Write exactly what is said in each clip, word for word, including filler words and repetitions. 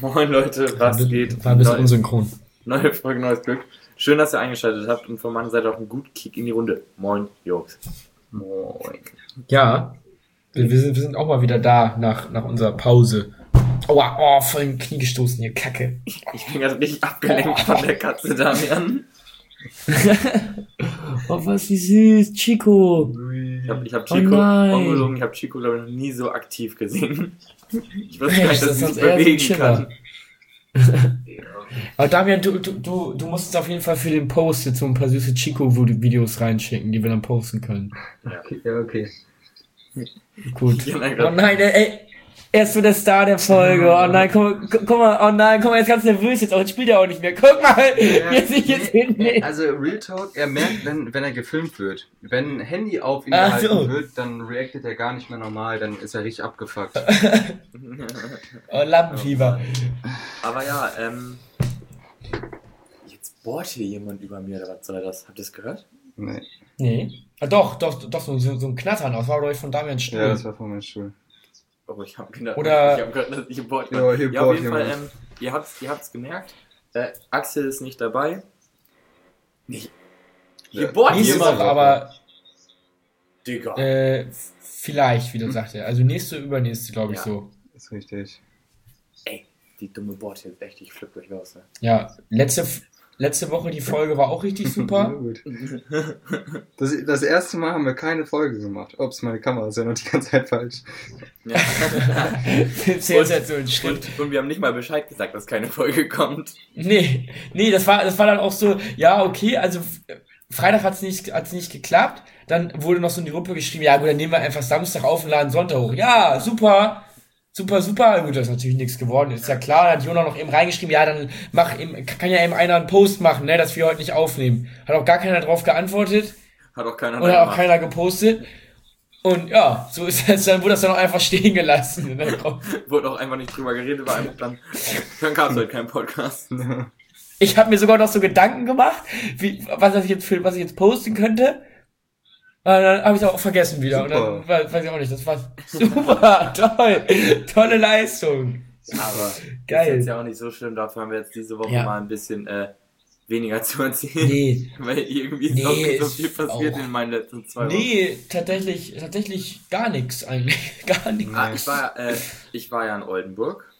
Moin Leute, was war, geht? War ein bisschen Neu, unsynchron. Neue Folge, neues Glück. Schön, dass ihr eingeschaltet habt und von meiner Seite auch einen guten Kick in die Runde. Moin, Jungs. Moin. Ja, wir, wir, sind, wir sind auch mal wieder da nach, nach unserer Pause. Aua, oh, voll in den Knie gestoßen hier, Kacke. Ich bin gerade richtig abgelenkt oh. von der Katze, Damian. Oh, was wie süß, Chico. Ich habe ich hab Chico, oh ungelogen, ich habe Chico, glaube ich, noch nie so aktiv gesehen. Ich wusste Echt, gar nicht, dass das ich mich bewegen kann. Aber Damian, du, du, du, du musst uns auf jeden Fall für den Post jetzt so ein paar süße Chico-Videos reinschicken, die wir dann posten können. Ja, okay. Ja, okay. Gut. Ja, nein, oh nein, ey, er ist so der Star der Folge. Oh nein, guck, guck, guck mal, oh nein, guck mal, er ist ganz nervös jetzt, auch jetzt spielt er auch nicht mehr. Guck mal, ja, wie er sich jetzt nee, hinlegt. Also Real Talk, er merkt, wenn, wenn er gefilmt wird. Wenn ein Handy auf ihn Ach gehalten so. wird, dann reactet er gar nicht mehr normal, dann ist er richtig abgefuckt. Oh, Lampenfieber. Aber ja, ähm... Jetzt bohrt hier jemand über mir, oder was soll das? Habt ihr das gehört? Nee. Nee. Ah, doch, doch, doch, so, so ein Knattern. Das war doch von Damians Stuhl. Ja, das war von meinem Stuhl. Oh, ich hab gedacht, Oder- ich hab gehört, dass ich bohrt. Ja, hier Ja, auf bohrt jeden Fall, jemand. ähm, ihr habt's, ihr habt's gemerkt. Äh, Axel ist nicht dabei. Nicht. Hier Ja. bohrt Nächste jemand. Woche, aber Digga. äh, vielleicht, wie du sagst. Also nächste, übernächste, glaube ich, Ja. so. Ist richtig. Ey, die dumme Bohrt hier ist echt, ich flipp euch raus. Ne? Ja, letzte, letzte Woche die Folge war auch richtig Ja, super. gut. Das, das erste Mal haben wir keine Folge gemacht. Ups, meine Kamera ist ja noch die ganze Zeit falsch. Ja. Filmst du jetzt halt so einen Schritt. und, und wir haben nicht mal Bescheid gesagt, dass keine Folge kommt. Nee, nee, das war, das war dann auch so, ja, okay, also Freitag hat's nicht, hat's nicht geklappt. Dann wurde noch so in die Gruppe geschrieben, ja gut, dann nehmen wir einfach Samstag auf und laden Sonntag hoch. Ja, super. Super, super. Gut, das ist natürlich nichts geworden. Ist ja klar, da hat Jona noch eben reingeschrieben, ja, dann mach eben, kann ja eben einer einen Post machen, ne, dass wir heute nicht aufnehmen. Hat auch gar keiner drauf geantwortet. Hat auch keiner Oder auch gemacht. keiner gepostet. Und ja, so ist das, dann wurde das dann auch einfach stehen gelassen. Und dann kommt- Wurde auch einfach nicht drüber geredet, war einfach dann, dann gab's halt keinen Podcast. Ich habe mir sogar noch so Gedanken gemacht, wie, was ich jetzt für, was ich jetzt posten könnte. Und dann habe ich auch vergessen wieder. Super. Und dann weiß weiß ich auch nicht, das war super, toll, tolle Leistung. Aber Geil. ist jetzt ja auch nicht so schlimm, dafür haben wir jetzt diese Woche Ja. mal ein bisschen äh, weniger zu erzählen. Nee, Weil irgendwie ist Nee, auch nicht so ist viel passiert auch- in meinen letzten zwei Wochen. nee, tatsächlich, tatsächlich gar nichts eigentlich, gar nichts. Ah, ich war, äh, ich war ja in Oldenburg.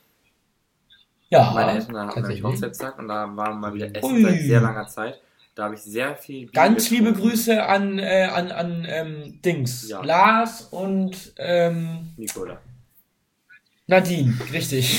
Ja, Meine Eltern hatten nämlich tatsächlich. Hochzeitstag und da waren wir mal wieder essen Ui. seit sehr langer Zeit. Da habe ich sehr viel Bier Ganz liebe getrunken. Grüße an, äh, an, an, ähm, Dings. Ja. Lars und, ähm, Nicola. Nadine, richtig.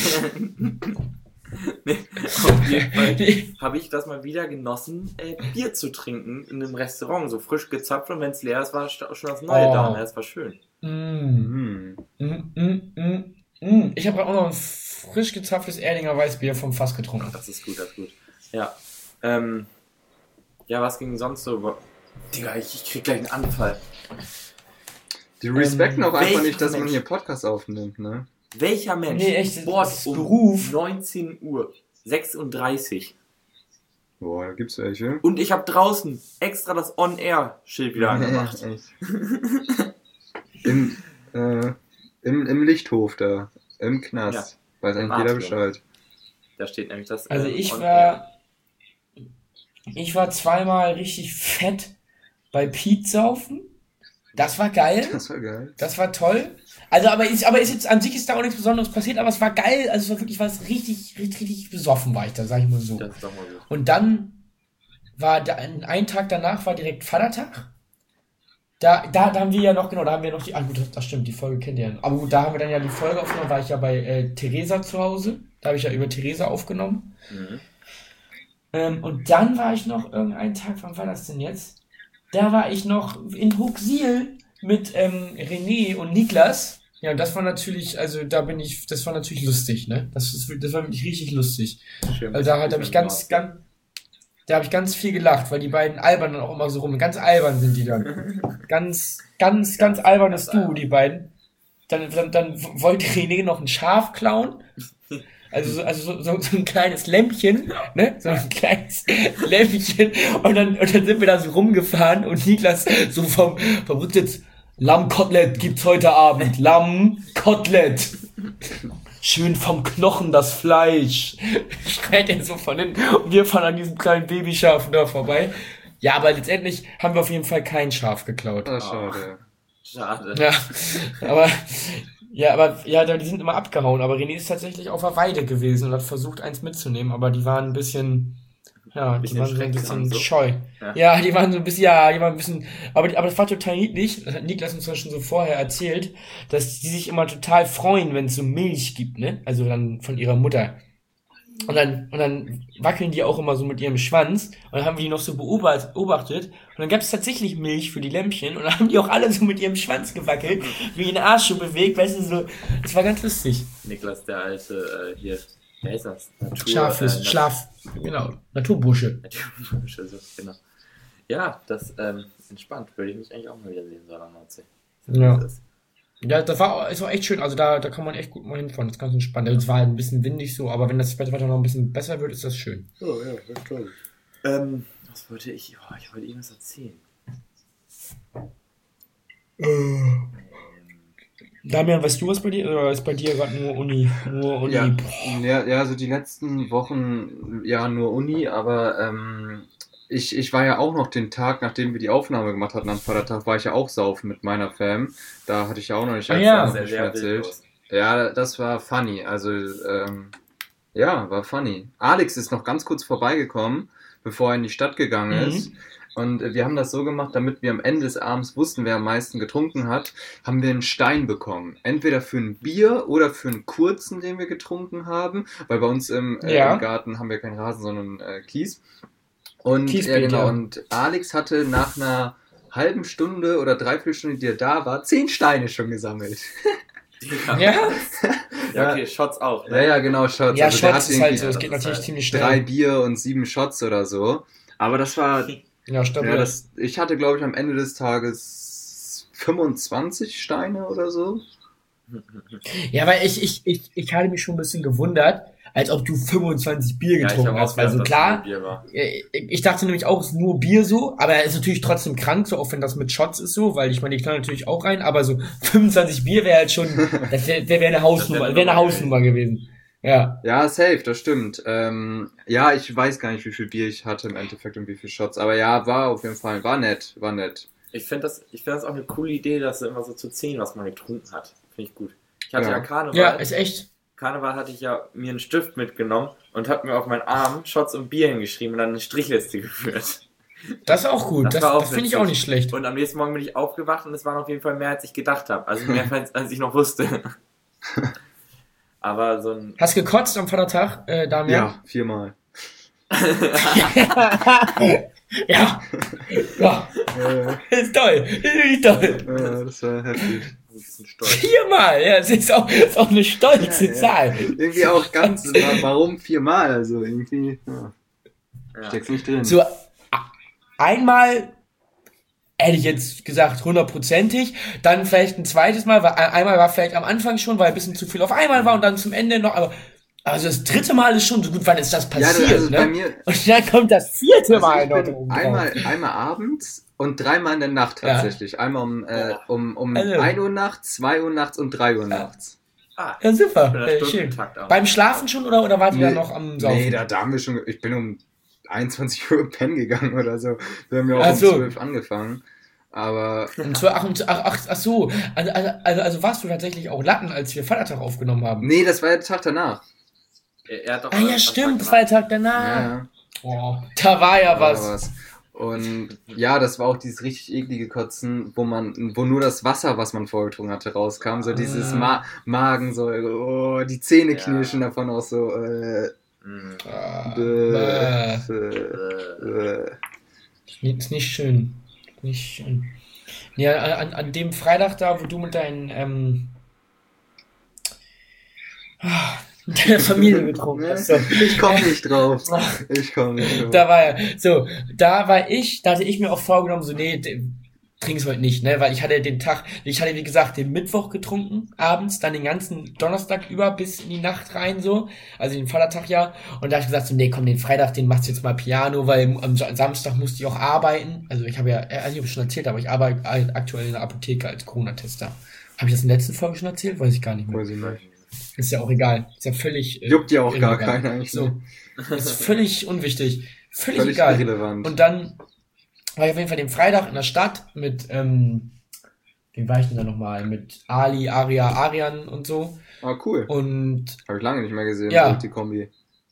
Nee, auf jeden Fall Nee. habe ich das mal wieder genossen, äh, Bier zu trinken in einem Restaurant. So frisch gezapft und wenn es leer ist, war sta- schon das Neue Oh. da. Ne? Das war schön. Mm. Hm. Mm, mm, mm, mm. Ich habe auch noch ein frisch gezapftes Erdinger Weißbier vom Fass getrunken. Das ist gut, das ist gut. Ja. Ähm, ja, was ging sonst so? Digga, ich, ich krieg gleich einen Anfall. Die respekten Ähm, auch einfach welcher nicht, dass man Mensch? hier Podcast aufnimmt, ne? Welcher Mensch Nee, echt, das bohrt ist um Beruf. neunzehn Uhr sechsunddreißig Boah, da gibt's welche. und ich habe draußen extra das On-Air-Schild wieder angemacht. Echt. Im, äh, im, Im Lichthof da. Im Knast. Weiß Im eigentlich jeder Atrium. Bescheid. Da steht nämlich das. Also ähm, ich On war, ich war zweimal richtig fett bei Piet saufen. Das war geil. Das war geil. Das war toll. Also, aber ist, aber ist jetzt, an sich ist da auch nichts Besonderes passiert, aber es war geil. Also, es war wirklich was richtig, richtig, richtig besoffen war ich da, sag ich mal so. Das ist doch mal gut. Und dann war da, ein Tag danach war direkt Vatertag. Da, da, da haben wir ja noch, genau, da haben wir noch die, ah gut, das, das stimmt, die Folge kennt ihr ja. Aber gut, da haben wir dann ja die Folge aufgenommen, war ich ja bei äh, Theresa zu Hause. Da habe ich ja über Theresa aufgenommen. Mhm. Ähm, und dann war ich noch irgendeinen Tag, wann war das denn jetzt? Da war ich noch in Huxil mit ähm, René und Niklas. Ja, und das war natürlich, also da bin ich, das war natürlich lustig, ne? Das, ist, das war wirklich richtig lustig. Schön, Also da halt habe ich ganz, ganz, da habe ich ganz viel gelacht, weil die beiden albern dann auch immer so rum. Ganz albern sind die dann. Ganz, ganz, ganz albernes Duo, die beiden. Dann, dann, dann wollte René noch ein Schaf klauen. Also so, also so, so, so ein kleines Lämpchen, ne? So ein kleines Lämpchen. Und dann, und dann sind wir da so rumgefahren und Niklas so vom, vom Rücksitz, Lammkotelett gibt's heute Abend. Lammkotelett. schön vom Knochen das Fleisch. Schreit er so von hinten und wir fahren an diesem kleinen Babyschaf da vorbei. Ja, aber letztendlich haben wir auf jeden Fall kein Schaf geklaut. Ah, schade. Schade. Ja, aber, ja, aber, ja, die sind immer abgehauen, aber René ist tatsächlich auf der Weide gewesen und hat versucht, eins mitzunehmen, aber die waren ein bisschen, ja, die Bisschen waren so ein schrecklich bisschen und so. scheu. Ja. Ja, die waren so ein bisschen, ja, die waren ein bisschen, aber, die- aber das war total niedlich, das hat Niklas uns ja schon so vorher erzählt, dass die sich immer total freuen, wenn es so Milch gibt, ne, also dann von ihrer Mutter. Und dann, und dann wackeln die auch immer so mit ihrem Schwanz. Und dann haben wir die noch so beobacht- beobachtet. Und dann gab es tatsächlich Milch für die Lämpchen. Und dann haben die auch alle so mit ihrem Schwanz gewackelt, wie ihren Arsch so bewegt, weißt du, so. Das war ganz lustig. Niklas, der alte, äh, hier, wer ist das? Natur, Schlaflust, äh, Schlaf, genau, Naturbursche. Natur- so, genau. Ja, das, ähm, entspannt. Würde ich mich eigentlich auch mal wieder sehen, so an der Nordsee. Ja. Das ist- Ja, das war, ist auch echt schön. Also da, da kann man echt gut mal hinfahren. Das ist ganz entspannt. Es war halt ein bisschen windig so, aber wenn das Wetter noch ein bisschen besser wird, ist das schön. Oh ja, das ist toll. Ähm, was wollte ich? Oh, ich wollte irgendwas erzählen. Damian, weißt du was bei dir? Oder ist bei dir gerade nur Uni? Nur Uni. Ja, Boah. ja, ja, so die letzten Wochen, ja, nur Uni, aber ähm, ich, ich war ja auch noch den Tag, nachdem wir die Aufnahme gemacht hatten am Vatertag, war ich ja auch saufen mit meiner Fam. Da hatte ich ja auch noch nicht Ah, als ja. erstes Sehr, sehr erzählt. wildlos. Ja, das war funny. Also, ähm, ja, war funny. Alex ist noch ganz kurz vorbeigekommen, bevor er in die Stadt gegangen Mhm. ist. Und äh, wir haben das so gemacht, damit wir am Ende des Abends wussten, wer am meisten getrunken hat, haben wir einen Stein bekommen. Entweder für ein Bier oder für einen kurzen, den wir getrunken haben, weil bei uns im, äh, Ja. im Garten haben wir keinen Rasen, sondern äh, Kies. Und Kiesbeet, ja, genau. ja. Und Alex hatte nach einer halben Stunde oder dreiviertel Stunde, die er da war, zehn Steine schon gesammelt. Ja. Ja? Ja, okay, Shots auch. Ja, ja, genau, Shots. Ja, Also der Shots hat ist halt irgendwie so. Es das geht ist natürlich halt ziemlich drei schnell. Bier und sieben Shots oder so. Aber das war, Ja, stabil. ja, das, ich hatte, glaube ich, am Ende des Tages fünfundzwanzig Steine oder so. Ja, weil ich, ich, ich, ich hatte mich schon ein bisschen gewundert, als ob du fünfundzwanzig Bier Ja, ich getrunken habe hast, auch weil gedacht, so dass klar, es nur Bier war. äh, ich dachte nämlich auch, es ist nur Bier so, aber er ist natürlich trotzdem krank, so auch wenn das mit Shots ist so, weil ich meine, die knallen natürlich auch rein, aber so fünfundzwanzig Bier wäre halt schon, das wäre wär eine Hausnummer, eine wäre eine Nummer Hausnummer gewesen. Ja. Ja, safe, das stimmt. Ähm, ja, ich weiß gar nicht, wie viel Bier ich hatte im Endeffekt und wie viel Shots. Aber ja, war auf jeden Fall, war nett, war nett. Ich finde das, ich finde das auch eine coole Idee, dass immer so zu zehn, was man getrunken hat. Finde ich gut. Ich hatte ja, Ja. Karneval. Ja, ist echt. Karneval hatte ich ja mir einen Stift mitgenommen und habe mir auf meinen Arm Shots und Bier hingeschrieben und dann eine Strichliste geführt. Das ist auch gut. Das Das, war auch das finde ich witzig. auch nicht schlecht. Und am nächsten Morgen bin ich aufgewacht und es waren auf jeden Fall mehr, als ich gedacht habe. Also mehr, als, als ich noch wusste. Aber so ein... Hast gekotzt am Vatertag, äh, Damian? Ja, viermal. Ja. Ja. Äh, Ist toll. Ist wirklich toll. äh, das war heftig. ein bisschen stolz. Viermal. Ja, das ist auch, das ist auch eine stolze Ja, ja. Zahl. Irgendwie auch ganz, warum viermal? Also irgendwie, ja, Ja. steck's nicht drin. So, a- einmal hätte ich jetzt gesagt hundertprozentig, dann vielleicht ein zweites Mal, weil einmal war vielleicht am Anfang schon, weil ein bisschen zu viel auf einmal war und dann zum Ende noch, aber also das dritte Mal ist schon so gut, wann ist das Ja, passiert, also ne? bei mir, Und dann kommt das vierte also Mal ich noch bin oben drauf. einmal, einmal abends und dreimal in der Nacht Ja. tatsächlich. Einmal um, äh, um, um Also. ein Uhr nachts, zwei Uhr nachts und drei Uhr nachts. Ah, Ja, super, Ja, äh, schön. Stundentakt auch. Beim Schlafen schon oder, oder wart ihr Nee, dann noch am Saufen? Nee, da, da haben wir schon, ich bin um einundzwanzig Uhr pennen gegangen oder so. Wir haben ja auch Ach um so. zwölf angefangen. Aber Und zwar, ach, und- ach, ach, ach so, also, also, also warst du tatsächlich auch Latten, als wir Vatertag aufgenommen haben? nee, das war ja der Tag danach. Er, er hat doch Ah ja, was stimmt, gemacht. das war der Tag danach. Ja, Oh, da war ja da war was. was. Und ja, das war auch dieses richtig eklige Kotzen, wo man, wo nur das Wasser, was man vorgetrunken hatte, rauskam. So dieses Ah. Ma Magen, so, oh, die Zähne Ja. knirschen davon auch so, äh, Mhm. Ah, bäh, äh, bäh, Äh, bäh. ist nicht schön. Nicht schön. Ja, an, an dem Freitag da, wo du mit deinen ähm, ah, mit deiner Familie getrunken hast. So. Ich komm nicht drauf. Ich komm nicht drauf. Da war ja, so, da war ich, da hatte ich mir auch vorgenommen, so, nee, d- trink's heute nicht, ne, weil ich hatte den Tag, ich hatte, wie gesagt, den Mittwoch getrunken, abends, dann den ganzen Donnerstag über bis in die Nacht rein, so, also den Vatertag ja, und da habe ich gesagt, so, nee, komm, den Freitag, den machst du jetzt mal Piano, weil am Sa- Samstag musste ich auch arbeiten, also ich habe ja, also ich habe schon erzählt, aber ich arbeite aktuell in der Apotheke als Corona-Tester. Habe ich das in der letzten Folge schon erzählt? Weiß ich gar nicht mehr. Weiß ich nicht. Ist ja auch egal. Ist ja völlig... Äh, Juckt ja auch gar irrelevant. keiner eigentlich. So. Ist völlig unwichtig. Völlig, Völlig egal. irrelevant. Und dann war ich auf jeden Fall den Freitag in der Stadt mit, ähm, wie war ich denn da nochmal? Mit Ali, Aria, Arian und so. Ah, cool. Und Habe ich lange nicht mehr gesehen, Ja. die Kombi.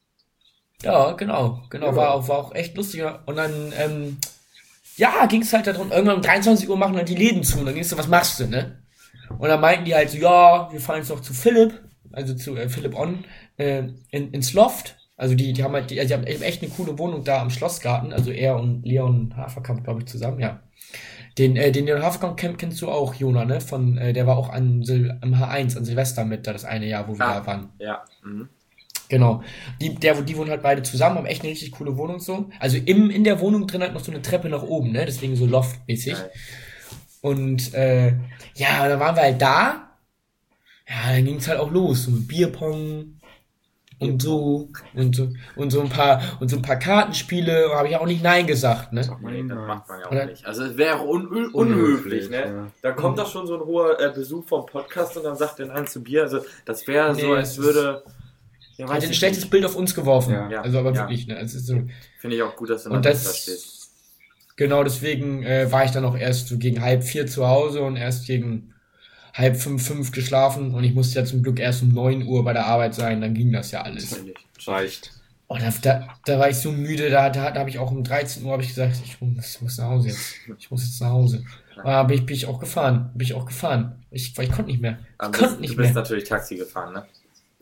ja, genau, genau, Ja. war auch, war auch echt lustig. Und dann, ähm, ja, ging es halt darum, irgendwann um dreiundzwanzig Uhr machen dann die Läden zu. Und dann ging's so, was machst du, ne? Und dann meinten die halt so, ja, wir fahren jetzt noch zu Philipp, also zu äh, Philipp On, äh, in, ins Loft. Also die, die haben halt, die, also die haben echt eine coole Wohnung da am Schlossgarten. Also er und Leon Haferkamp, glaube ich, zusammen, ja. Den, äh, den Leon Haferkamp kenn, kennst du auch, Jona, ne? Von, äh, der war auch an Sil- am H eins, an Silvester mit, da das eine Jahr, wo wir Ah. da waren. Ja. Mhm. Genau. Die, der, die wohnen halt beide zusammen, haben echt eine richtig coole Wohnung so. Also im, in der Wohnung drin halt noch so eine Treppe nach oben, ne? Deswegen so Loft-mäßig. Geil. Und äh, ja, dann waren wir halt da. Ja, dann ging's halt auch los. So mit Bierpong und so. Und so und so ein paar und so ein paar Kartenspiele. Habe ich auch nicht Nein gesagt, ne? Nee, das macht man ja auch Oder- nicht. Also es wäre auch un un Unhöflich, unhöflich, ne? ja. Da kommt doch schon so ein hoher äh, Besuch vom Podcast und dann sagt der Nein zu Bier. Also das wäre Nee, so, als es würde... Ja, Hat weiß ein ich schlechtes nicht. Bild auf uns geworfen. Ja. Ja. Also aber Ja. wirklich, ne? Es ist so. Finde ich auch gut, dass du Und da das- stehst. Genau, deswegen äh, war ich dann auch erst so gegen halb vier zu Hause und erst gegen halb fünf, fünf geschlafen und ich musste ja zum Glück erst um neun Uhr bei der Arbeit sein, dann ging das ja alles. Finde ich. Reicht. Und da, da, da war ich so müde, da, da, da habe ich auch um dreizehn Uhr hab ich gesagt, ich muss, ich muss nach Hause jetzt. Ich muss jetzt nach Hause. Aber bin ich, bin ich auch gefahren. Bin ich auch gefahren. Ich, weil ich konnte nicht mehr. Ich Aber konnte du nicht bist mehr. natürlich Taxi gefahren, ne?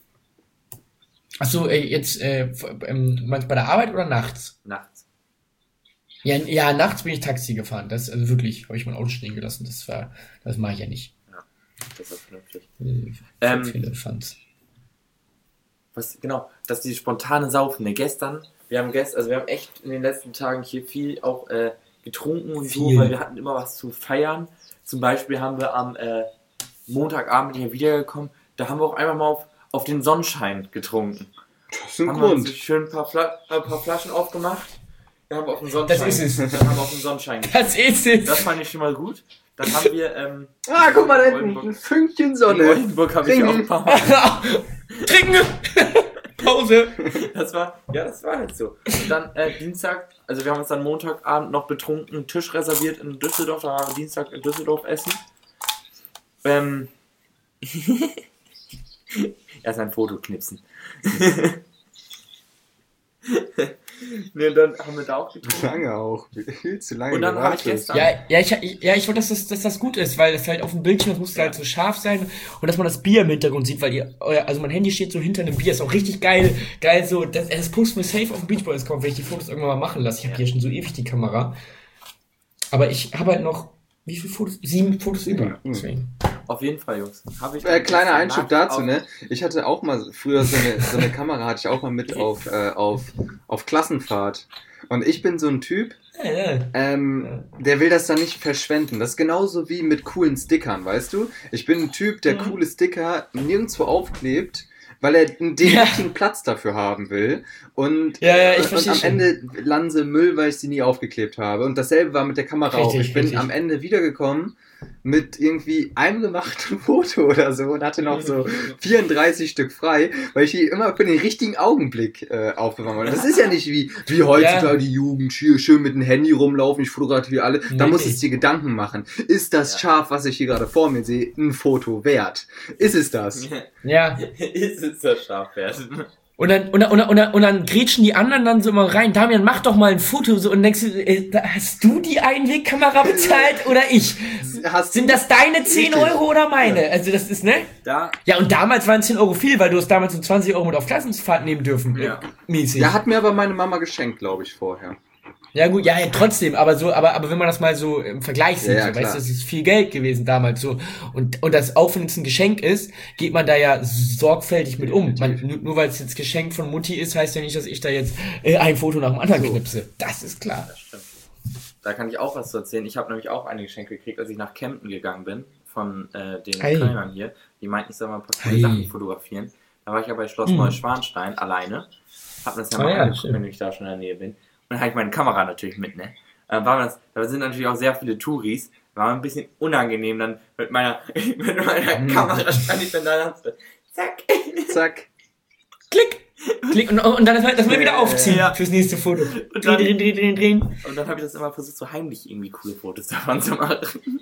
Achso, äh, jetzt, äh, f- ähm, meinst du bei der Arbeit oder nachts? Nachts. Ja, ja, nachts bin ich Taxi gefahren. Das, also wirklich, habe ich mein Auto stehen gelassen. Das war, das mache ich ja nicht. Das ist vernünftig. Äh, Ähm, viele Fans. Was, genau, dass die spontane Saufen, ne? Gestern, wir haben gestern, also wir haben echt in den letzten Tagen hier viel auch äh, getrunken und so, Viel. weil wir hatten immer was zu feiern. Zum Beispiel haben wir am äh, Montagabend hier wiedergekommen, da haben wir auch einmal mal auf, auf den Sonnenschein getrunken. Das ist ein Haben wir uns Grund. so schön ein paar, Fla ein paar Flaschen aufgemacht. Wir haben auf den Sonnenschein. Das ist es. Dann haben wir auf den Sonnenschein. Das ist es. Das fand ich schon mal gut. Dann haben wir, ähm, Ah, guck mal da hinten. Oldenburg. Ein Fünkchen in Sonne. Oldenburg habe ich auch ein paar Mal. Trinken! Pause! Das war, ja, das war halt so. Und dann äh, Dienstag, also wir haben uns dann Montagabend noch betrunken, einen Tisch reserviert in Düsseldorf, da waren wir Dienstag in Düsseldorf essen. Ähm, erst ein Foto knipsen. Ne, dann haben wir da auch getrunken. Lange auch. Viel zu lange. Und dann habe ich gewartet. gestern, Ja, ja, ich, ich- ja, ich wollte, dass das, dass das gut ist, weil das halt auf dem Bildschirm, das musste halt so scharf sein und dass man das Bier im Hintergrund sieht, weil ihr, euer, also mein Handy steht so hinter einem Bier, ist auch richtig geil, geil so, das, das posten wir safe auf dem Beach Boys kommen, wenn ich die Fotos irgendwann mal machen lasse. Ich habe Ja. hier schon so ewig die Kamera. Aber ich habe halt noch, wie viele Fotos? Sieben Fotos über. Ja, mhm. Deswegen. auf jeden Fall, Jungs. Hab ich Äh, kleiner gestern Einschub Nacht dazu, auf- ne? Ich hatte auch mal früher so eine, so eine Kamera, hatte ich auch mal mit auf, äh, auf, auf Klassenfahrt. Und ich bin so ein Typ, Ja, ja. ähm, der will das dann nicht verschwenden. Das ist genauso wie mit coolen Stickern, weißt du? Ich bin ein Typ, der Mhm. coole Sticker nirgendwo aufklebt, weil er den Ja. richtigen Platz dafür haben will. Und, Ja, ja, ich und verstehe am schon. Ende landen sie im Müll, weil ich sie nie aufgeklebt habe. Und dasselbe war mit der Kamera auch. Richtig, Ich bin richtig. am Ende wiedergekommen mit irgendwie einem gemachten Foto oder so und hatte noch so vierunddreißig Stück frei, weil ich die immer für den richtigen Augenblick äh, aufbewahren wollte. Das ist ja nicht wie, wie heutzutage Ja. die Jugend hier schön mit dem Handy rumlaufen, ich fotografiere alle. Da Nee, muss nee. es dir Gedanken machen. Ist das Ja. Schaf, was ich hier gerade vor mir sehe, ein Foto wert? Ist es das? Ja. Ist es das Schafwert? Und dann, und dann, und dann, und dann, und dann grätschen die anderen dann so mal rein. Damian, mach doch mal ein Foto so und denkst du, äh, hast du die Einwegkamera bezahlt oder ich? Hast Sind das deine zehn Richtig. Euro oder meine? Also das ist, ne? Da, Ja, und damals waren zehn Euro viel, weil du hast damals um zwanzig Euro mit auf Klassenfahrt nehmen dürfen. Ja. Äh, mäßig. Ja, hat mir aber meine Mama geschenkt, glaube ich, vorher. Ja gut, ja, ja, trotzdem, aber so, aber, aber wenn man das mal so im Vergleich sieht, Ja, ja, so, weißt klar. du, das ist viel Geld gewesen damals so. Und, und das, auch wenn es ein Geschenk ist, geht man da ja sorgfältig mit um. Man, nur nur weil es jetzt Geschenk von Mutti ist, heißt ja nicht, dass ich da jetzt äh, ein Foto nach dem anderen So. knipse. Das ist klar. das stimmt. Da kann ich auch was zu erzählen. Ich habe nämlich auch eine Geschenke gekriegt, als ich nach Kempten gegangen bin, von äh, den Hey. Kölnern hier. Die meinten, ich soll mal ein paar coole Hey. Sachen fotografieren. Da war ich ja bei Schloss Hm. Neuschwanstein alleine. Hab mir das ja Ah mal ja, angeguckt, schön. wenn ich da schon in der Nähe bin. Und dann habe ich meine Kamera natürlich mit, ne? Äh, war das, da sind natürlich auch sehr viele Touris. War ein bisschen unangenehm dann mit meiner, mit meiner Hm. Kamera stand ich dann da und dachte, zack. Zack. Klick. Klick. Und, und dann das, das mal wieder aufziehen Ja. fürs nächste Foto. Und Drehen, dann, drehen, drehen, drehen, drehen. und dann habe ich das immer versucht, so heimlich irgendwie coole Fotos davon zu machen.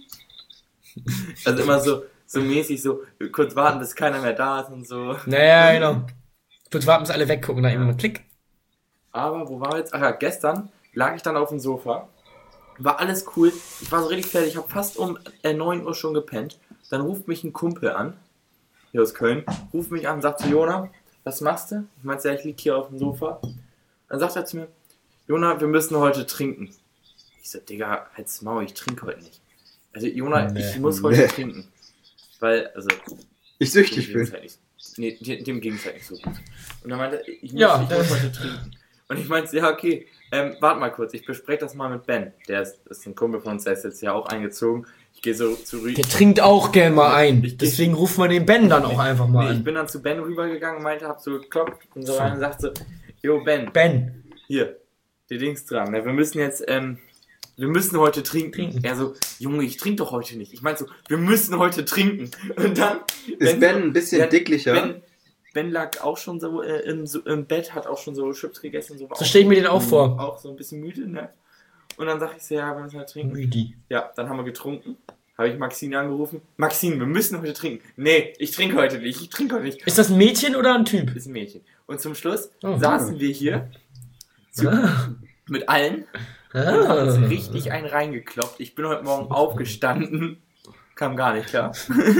Also immer so, so mäßig so, kurz warten, bis keiner mehr da ist und so. Naja, genau. Kurz warten, bis alle weggucken, dann immer mal Klick. Aber wo war wir jetzt? Ach ja, gestern lag ich dann auf dem Sofa. War alles cool. Ich war so richtig fertig. Ich habe fast um äh, neun Uhr schon gepennt. Dann ruft mich ein Kumpel an, hier aus Köln, ruft mich an und sagt zu Jona, was machst du? Ich meinte, ja, ich lieg hier auf dem Sofa. Dann sagt er zu mir, Jona, wir müssen heute trinken. Ich so, Digga, halt's Maul, ich trinke heute nicht. Also Jona, Nee. ich muss heute Nee. trinken. Weil, also... Ich süchtig dem bin. ging's halt nicht, nee, dem, dem ging es halt nicht so gut. Und dann meinte er, ich muss, Ja, ich das- muss heute trinken. Und ich meinte, ja, okay, ähm, warte mal kurz, ich bespreche das mal mit Ben. Der ist, ist ein Kumpel von uns, der ist jetzt ja auch eingezogen. Ich gehe so zu Rü- Der trinkt auch gern mal ein. Ich geh- Deswegen ruft man den Ben dann auch einfach mal Nee, ich an. bin dann zu Ben rübergegangen und meinte, hab so geklopft und so rein und sagt so, yo Ben, Ben. hier, die Dings dran, ne? Wir müssen jetzt, ähm, wir müssen heute trinken. Trinken. Er so, Junge, ich trinke doch heute nicht. Ich meinte so, wir müssen heute trinken. Und dann... Ist Ben ein bisschen Ben- dicklicher? Ben, Ben lag auch schon so, äh, im, so im Bett, hat auch schon so Chips gegessen und so. war So auch- stelle ich mir den auch vor. Auch so ein bisschen müde, ne? Und dann sag ich so, ja, wir müssen halt trinken. Rüdi. Ja, dann haben wir getrunken. Habe ich Maxine angerufen. Maxine, wir müssen heute trinken. Nee, ich trinke heute nicht. Ich trinke heute nicht. Ist das ein Mädchen oder ein Typ? Ist ein Mädchen. Und zum Schluss Oh. saßen wir hier zu, Ah. mit allen und haben uns Ah. richtig einen reingekloppt. Ich bin heute Morgen aufgestanden. Kam gar nicht klar.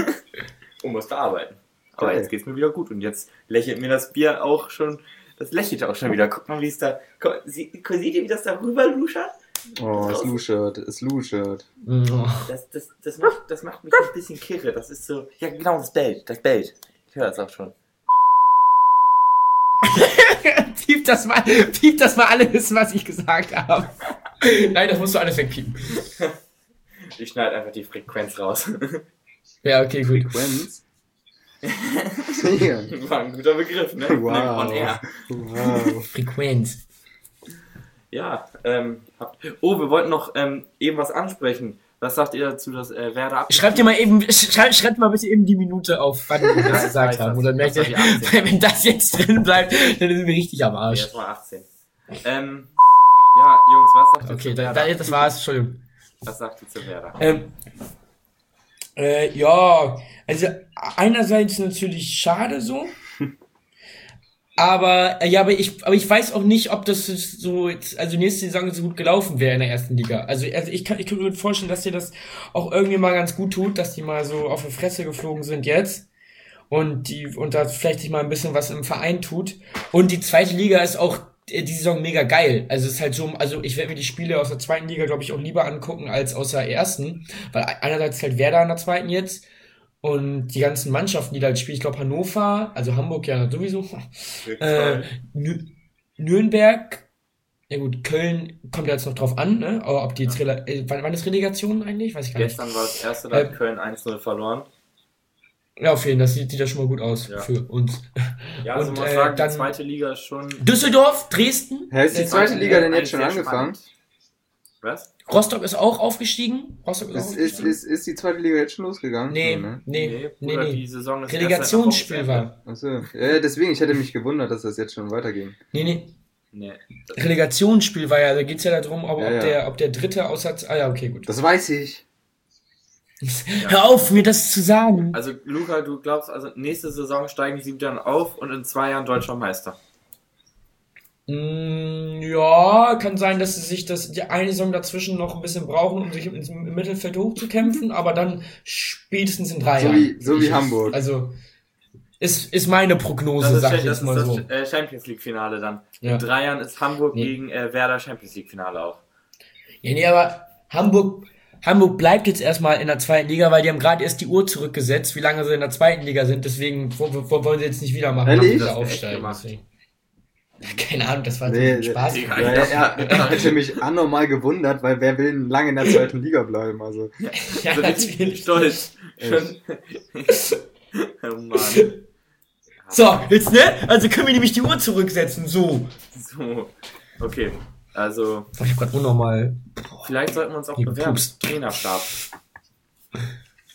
Und musste arbeiten. Aber Geil. jetzt geht's mir wieder gut. Und jetzt lächelt mir das Bier auch schon. Das lächelt auch schon wieder. Guck mal, wie es da. Guck, sie, seht ihr, wie das da rüber luschert? Oh, es luschert, es luschert. Oh. Das, das, das, macht, das macht mich ein bisschen kirre. Das ist so. Ja, genau, das bellt. Das bellt. Ich höre das auch schon. Piep das mal, piep das mal alles, was ich gesagt habe. Nein, das musst du alles wegpiepen. Ich schneide einfach die Frequenz raus. Ja, okay, gut. Frequenz? Ja. War ein guter Begriff, ne? Wow. On air. Wow. Frequenz. Ja, ähm. habt- Oh, wir wollten noch ähm, eben was ansprechen. Was sagt ihr dazu, dass äh, Werder ab... Schreibt dir mal eben, schrei, schreibt mal bitte eben die Minute auf, wann wir das Ja, gesagt ich weiß haben. das. Und dann merkt ihr, Das war die achtzehn. wenn das jetzt drin bleibt, dann sind wir richtig am Nee, Arsch. erst mal achtzehn. Ähm. Ja, Jungs, was sagt ihr Okay, zu da, Werder? da, das war's, Entschuldigung. Was sagt ihr zu Werder? Ähm, äh, ja, also einerseits natürlich schade so, aber äh, ja, aber ich, aber ich weiß auch nicht, ob das so jetzt, also nächste Saison so gut gelaufen wäre in der ersten Liga. Also, also ich kann, ich kann mir gut vorstellen, dass dir das auch irgendwie mal ganz gut tut, dass die mal so auf die Fresse geflogen sind jetzt und die und da vielleicht sich mal ein bisschen was im Verein tut. Und die zweite Liga ist auch äh, die Saison mega geil. Also es ist halt so, also ich werde mir die Spiele aus der zweiten Liga, glaube ich, auch lieber angucken als aus der ersten, weil einerseits halt Werder in der zweiten jetzt und die ganzen Mannschaften, die da halt spielen, ich glaube Hannover, also Hamburg ja sowieso, äh, Nü- Nürnberg, ja gut, Köln kommt ja jetzt noch drauf an, ne? Aber ob die jetzt, Rele äh, wann, wann ist Relegation eigentlich? Weiß ich gar nicht. Gestern war das erste, da hat Äh, Köln eins null verloren. Ja, auf jeden Fall, das sieht, sieht ja schon mal gut aus Ja. für uns. Ja, also Und, man äh, sagen, dann- die zweite Liga ist schon... Düsseldorf, Dresden, Ja, ist die äh, zweite Liga denn jetzt schon sehr angefangen? spannend. Was? Rostock ist auch aufgestiegen. Rostock ist, auch Ist, ist, aufgestiegen. ist, ist die zweite Liga jetzt schon losgegangen? nee, Ja, ne? nee, nee, Bruder, nee. die Saison ist Relegationsspiel erst seit einer Woche war. Achso. Ja, deswegen, ich hätte mich gewundert, dass das jetzt schon weiterging. Nee, nee. zu Ende. Nee. Relegationsspiel war ja, da geht's ja darum, ob, Ja, ob, ja. Der, ob der dritte außer. Ah ja, okay, gut. Das weiß ich. Hör auf, mir das zu sagen. Also, Luca, du glaubst, also nächste Saison steigen sie dann auf und in zwei Jahren deutscher Meister. Mm, ja, kann sein, dass sie sich das die eine Saison dazwischen noch ein bisschen brauchen, um sich im, im Mittelfeld hochzukämpfen, aber dann spätestens in drei So Jahren. wie, so wie Hamburg. Also ist, ist meine Prognose, Das ist, sag ich das jetzt ist mal so. das äh, Champions League Finale dann. Ja. In drei Jahren ist Hamburg Nee. gegen äh, Werder Champions League Finale auch. Ja, nee, aber Hamburg, Hamburg bleibt jetzt erstmal in der zweiten Liga, weil die haben gerade erst die Uhr zurückgesetzt, wie lange sie in der zweiten Liga sind, deswegen wo, wo, wollen sie jetzt nicht wieder machen, Ehrlich? wieder Das wird echt aufsteigen. gemacht. Deswegen. Keine Ahnung, das war Nee, nee, Spaß. nee, Ja, er, er hätte mich anormal gewundert, weil wer will denn lange in der zweiten Liga bleiben? Also, Ja, So richtig natürlich. stolz. Echt. Oh Mann. So, jetzt, ne? Also können wir nämlich die Uhr zurücksetzen, so. So. Okay. Also, Ich hab grad unnormal. vielleicht sollten wir uns auch Hier bewerben. gepupst. Trainerstab.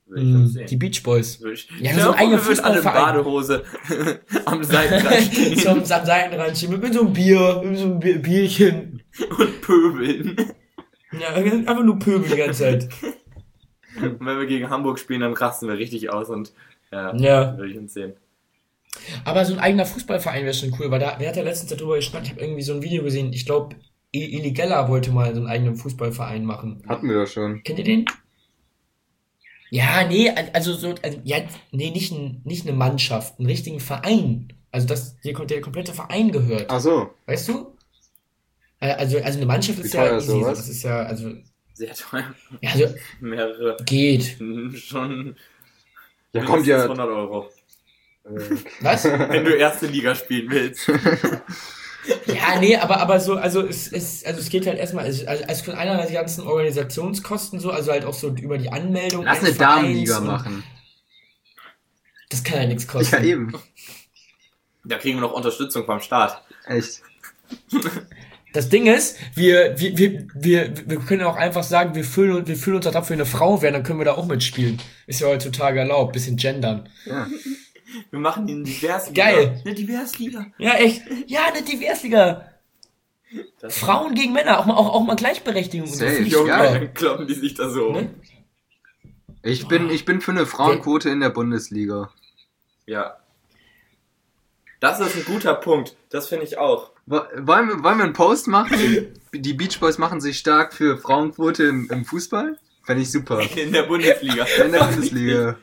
Würde ich uns Mm, sehen. die Beach Boys. Würde ich, Ja, ich so glaube, ein eigener wir würden alle in Fußballverein. Badehose am Seitenrand stehen so am Seitenrand stehen, mit so einem Bier, mit so einem Bi- Bierchen. und pöbeln. Ja, einfach nur Pöbel die ganze Zeit. Und wenn wir gegen Hamburg spielen, dann rasten wir richtig aus und ja, Ja. würde ich uns sehen. Aber so ein eigener Fußballverein wäre schon cool, weil da, wer hat ja letztens darüber geschnackt, ich habe irgendwie so ein Video gesehen, ich glaube, Eli Geller wollte mal so einen eigenen Fußballverein machen. Hatten wir doch schon. Kennt ihr den? Ja, nee, also so, also, ja, nee, nicht, ein, nicht eine Mannschaft, einen richtigen Verein. Also, dass der, der komplette Verein gehört. Ach so. Weißt du? Äh, Also, also eine Mannschaft Wie ist ja teuer ist easy, sowas? das ist ja, also, Sehr teuer. ja, also, Mehrere, geht. schon Ja, kommt ja. hundert Euro. Äh, Was? Wenn du erste Liga spielen willst. Ja, nee, aber, aber so, also es, es, also es geht halt erstmal, also, also es können einer die ganzen Organisationskosten so, also halt auch so über die Anmeldung. Lass eine eines Vereins Damenliga und- machen. Das kann ja nichts kosten. Ja, eben. Da kriegen wir noch Unterstützung vom Staat. Echt. Das Ding ist, wir, wir, wir, wir, wir können auch einfach sagen, wir fühlen, uns- wir fühlen uns, als ob wir eine Frau wären, dann können wir da auch mitspielen. Ist ja heutzutage erlaubt, bisschen gendern. Ja. Wir machen die eine Diversliga. Geil. Eine Diversliga. Ja, echt. Ja, eine Diversliga. Das Frauen gegen Männer, auch mal, auch, auch mal Gleichberechtigung. und so, Safe, finde ich Junge, ja. super. dann kloppen die sich da so um. Ne? Ich bin, ich bin für eine Frauenquote in der Bundesliga. Ja. Das ist ein guter Punkt. Das finde ich auch. Wo- Wollen wir, wollen wir einen Post machen? Die Beach Boys machen sich stark für Frauenquote im, im Fußball? Fände ich super. In der Bundesliga. In der Bundesliga.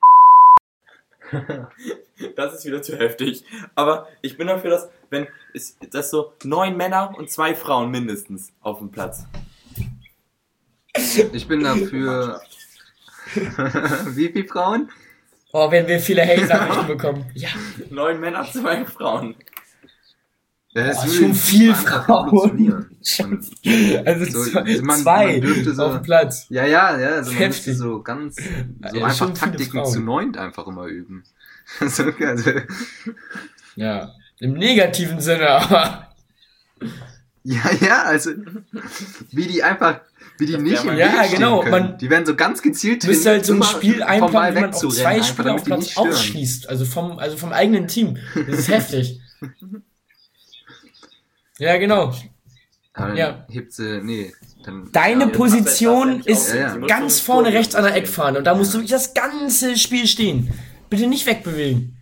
Das ist wieder zu heftig. Aber ich bin dafür, dass, wenn, ist, das so neun Männer und zwei Frauen mindestens auf dem Platz. Ich bin dafür. Wie viele Frauen? Oh, wenn wir viele Hate-Nachrichten bekommen. Ja, Neun Männer, zwei Frauen. Ja, das Boah, würde schon viel einfach Frauen. revolutionieren. Und also So, zwei, man- zwei man dürfte so- auf dem Platz. Ja, ja, ja, also man Heftig. müsste so ganz, so Ja, einfach schon viele Taktiken Frauen. zu neunt einfach immer üben. So, also, Ja, im negativen Sinne, aber ja, ja, also, wie die einfach, wie die Das nicht wär im mal- Weg Ja, stehen genau, können. man- Die werden so ganz gezielt müsste halt so ein immer Spiel vom einplanen, Ball wie man auch wegzurennen, zwei einfach Spieler auf damit die Platz nicht stören. ausschließt. Also vom, also vom eigenen Team. Das ist heftig. Ja, genau. Aber dann Ja. hebt sie, nee, dann. Deine Ja, Position das darf ja nicht ist auch- Ja, ja. Sie muss ganz schon vorne Tor rechts an der stehen. Eckfahne und da musst du wirklich das ganze Spiel stehen. Bitte nicht wegbewegen.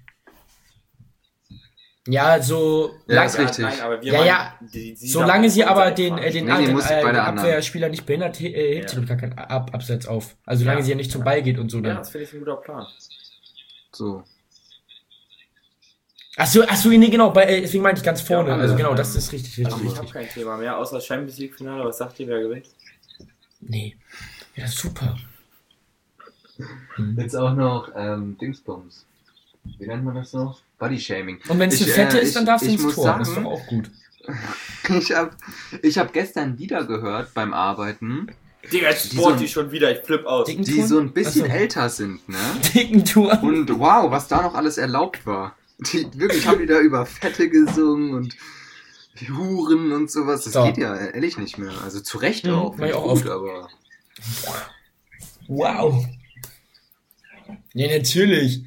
Ja, so Ja, lang, ist richtig. Nein, aber wir Ja, meinen, ja. die, die solange darf sie auf aber unserer den, Eckfahne äh, den, Nee, nee, den, muss äh, bei den der anderen. Abwehrspieler nicht behindert, he- äh, hebt Ja. sie doch gar keinen Ab Abseits auf. Also solange Ja. sie ja nicht zum Ball geht und so Ja, dann. das finde ich ein guter Plan. So. Achso, achso, nee, genau, bei, äh, deswegen meinte ich ganz vorne. Ja, also alle, genau, ähm, das ist richtig, richtig, Also ich richtig. habe kein Thema mehr, außer Champions League Finale. Was sagt ihr, wer gewinnt? Nee. Ja, super. Jetzt auch noch, ähm, Dingsbums. Wie nennt man das noch? Bodyshaming. Und wenn es eine Ich, Fette äh, ist, dann ich- darfst du ich ins muss Tor. sagen- Das ist doch auch gut. Ich hab, ich hab gestern Lieder gehört beim Arbeiten, Digga, jetzt Die sport so- die schon wieder, ich flipp aus. Dicken die Touren? so ein bisschen Achso. älter sind, ne? Dicken Tour. Und wow, was da noch alles erlaubt war. Die, wirklich haben die da über Fette gesungen und Huren und sowas. Das So. geht ja ehrlich nicht mehr. Also zu Recht Mhm, auch. mach ich Nicht auch gut, oft. aber. Wow. Ja, natürlich.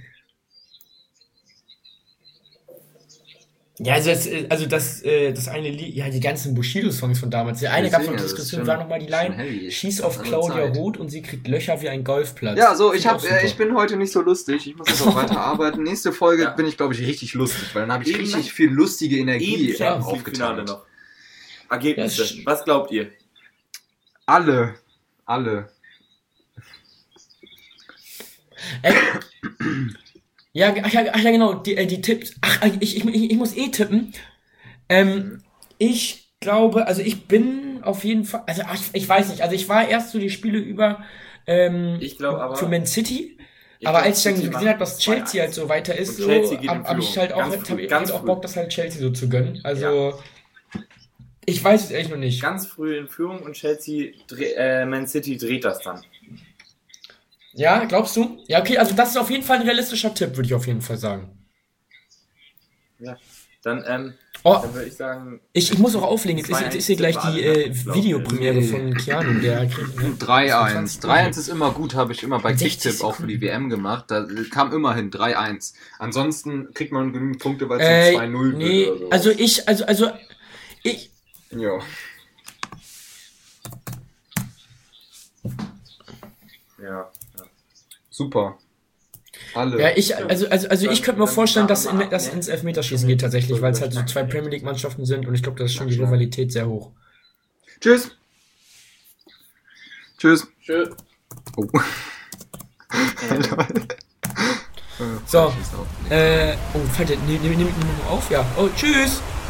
Ja, also das, äh, also das, äh, das eine Lied, ja, die ganzen Bushido-Songs von damals. Der eine gab es noch Deswegen, also das Diskussion, ist war schon- nochmal die schon Line, heavy. schieß auf Andere Claudia Zeit. Roth und sie kriegt Löcher wie ein Golfplatz. Ja, so, ich, Find hab, auch äh, super. ich bin heute nicht so lustig. Ich muss jetzt auch weiter arbeiten. Nächste Folge Ja. bin ich, glaube ich, richtig lustig, weil dann habe ich Eben richtig noch- viel lustige Energie Eben äh, Champions League Finale aufgetankt. noch. Ergebnisse. Ja, sch- Was glaubt ihr? Alle. Alle. Ey, ja, ach, ja, ach ja, genau, die, äh, die Tipps. Ach, ich, ich, ich, ich muss eh tippen. Ähm, ich glaube, also ich bin auf jeden Fall, also ach, ich, ich weiß nicht, also ich war erst so die Spiele über ähm, Ich glaube aber- für Man City. Ich Aber glaub, als ich dann City gesehen macht habe, dass Chelsea zwei eins. halt so weiter ist, Und so, Chelsea geht in habe hab ich Führung. halt auch, Ganz hab früh, ich ganz halt auch früh. Bock, das halt Chelsea so zu gönnen. Also, ich weiß es ehrlich noch nicht. Ganz früh in Führung und Chelsea, dreh, äh, Man City dreht das dann. Ja, glaubst du? Ja, okay, also das ist auf jeden Fall ein realistischer Tipp, würde ich auf jeden Fall sagen. Ja. Dann, ähm, Oh, Dann würde ich sagen, ich, ich muss auch auflegen. Jetzt ist, zwei jetzt ist hier gleich eins die für alle, äh, glaub ich. Videopremiere Nee. von Keanu. Der kriegt, ne? drei eins. drei eins ist immer gut, habe ich immer bei sechzig Kicktipp auch für die Sekunden. W M gemacht. Da kam immerhin drei eins. Ansonsten kriegt man genügend Punkte, weil es Äh, ein zwei null nee, wird oder so. also ich, also, also, ich, Ja. Ja. ja. Super. Alle. ja, ich, also, also, also ich könnte mir Dann- vorstellen, dann dass machen wir in, ab, das ne? ins Elfmeterschießen geht tatsächlich, weil es halt so zwei Premier League Mannschaften sind und ich glaube, da ist schon die Rivalität sehr hoch. Tschüss. Tschüss. Tschö. Oh. So, äh, oh, Falter, nimm, nimm, nimm, nimm auf, ja. Oh, tschüss!